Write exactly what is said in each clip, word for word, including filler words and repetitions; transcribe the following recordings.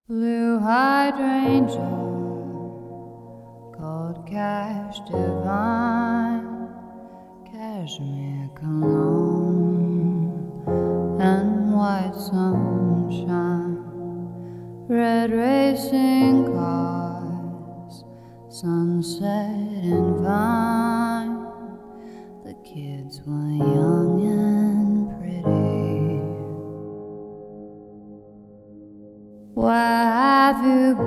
Blue hydrangea, cold cash divine, cashmere cologne, and white sunshine, red racing cars, sunset and vine. The kids were young and pretty. Where have you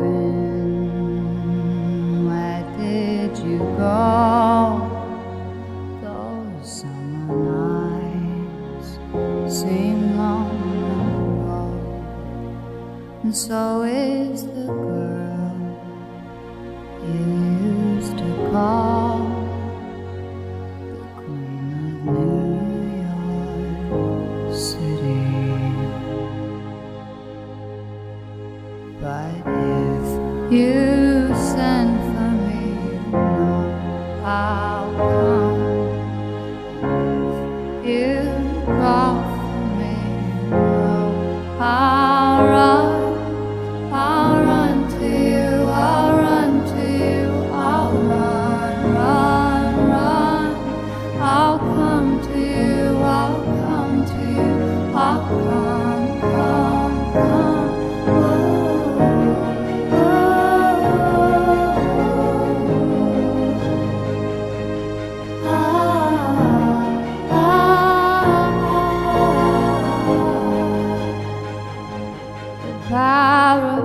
been? Where did you go? Those summer nights seem long ago, and so is the girl you used to call the Queen of New York City. But if you send for me, no, I'll come. If you call for me, no, I'll run. I'll run to you, I'll run to you, I'll run, run, run. I'll come to you, I'll come to you, I'll come, come, come. Whoa. The power of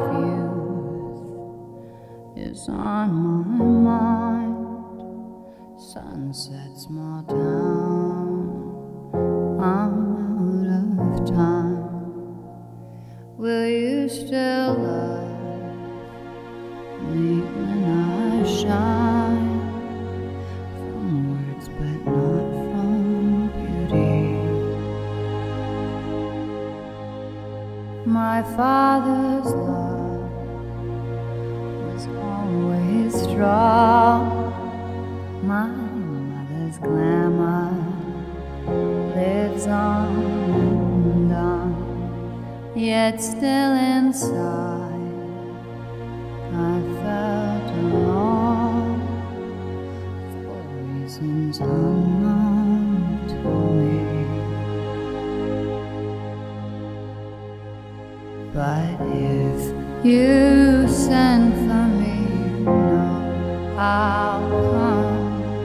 youth is on my mind. Sunset, small town, I'm out of time. Will you still love me when I shine? From words but not from beauty. My father's love was always strong. My mother's glamour lives on and on. Yet still inside I felt alone for reasons unknown to me. But if you send for me, no, I'll come.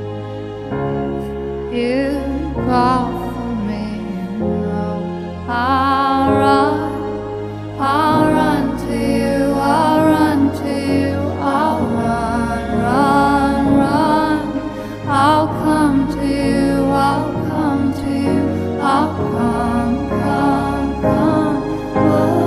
If you call for me, no, I'll run. I'll run to you, I'll run to you, I'll run, run, run. I'll come to you, I'll come to you, I'll come, come, come. Whoa.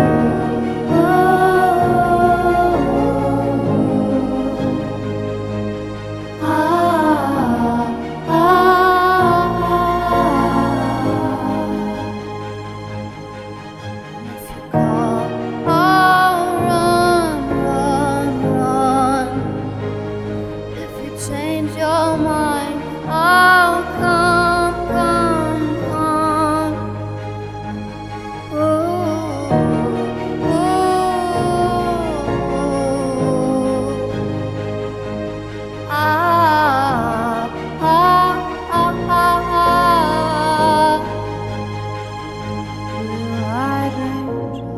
Change your mind, I'll come, come, come. Ooh, ooh, ooh. Ah, ah, ah, ah, ah. Blue hydrangea,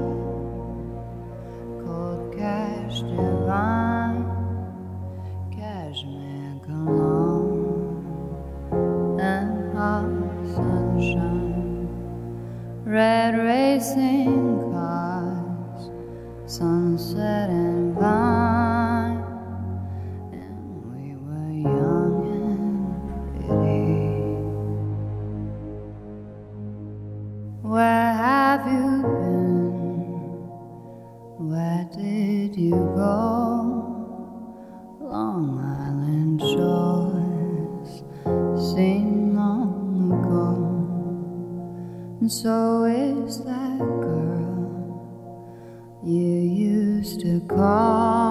cold cash divine, cashmere cologne and hot sunshine, red racing cars, sunset and vine, and we were young and pretty. Where have you been? Where did you go? Long Island shores seem long ago, and so is that girl you used to call